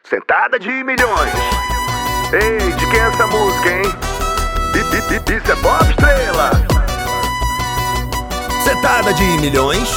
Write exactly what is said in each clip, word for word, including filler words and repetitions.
Sentada de milhões. Ei, de quem é essa música, hein? Isso é Bob Estrela. Sentada de milhões.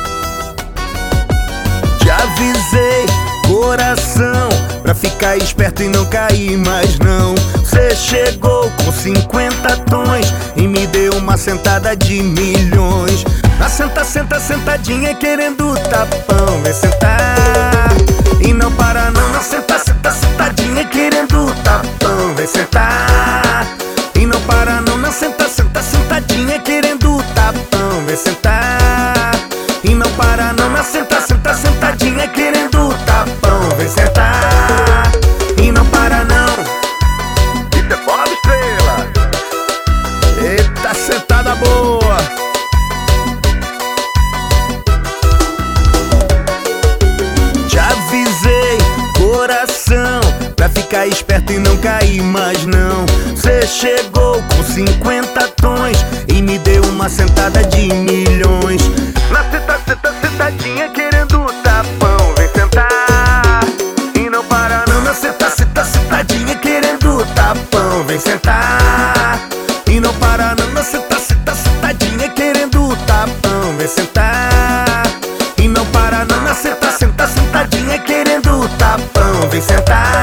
Te avisei, coração, pra ficar esperto e não cair mais não. Cê chegou com cinquenta tons e me deu uma sentada de milhões. Na senta, senta, sentadinha querendo tapão. Vem sentar e não para não. Na senta, senta, sentadinha querendo tapão. Vem sentar e não para não. Na senta, senta, sentadinha querendo tapão. Vem sentar e não para não. Na senta, senta, sentadinha querendo tapão. Vem sentar e não para não. Isso é Bob Estrela. Eita, sentada boa. Te avisei, coração, pra ficar esperto e não cair mais não. Cê chegou com cinquenta tons e me deu uma sentada de milhões. Na senta, senta, sentadinha querendo tapão. Vem sentar e não para não. Na senta, senta, sentadinha querendo tapão. Vem sentar e não para não. Na senta, senta, sentadinha querendo tapão. Vem sentar e não para não. Na senta, senta, sentadinha querendo tapão. Vem sentar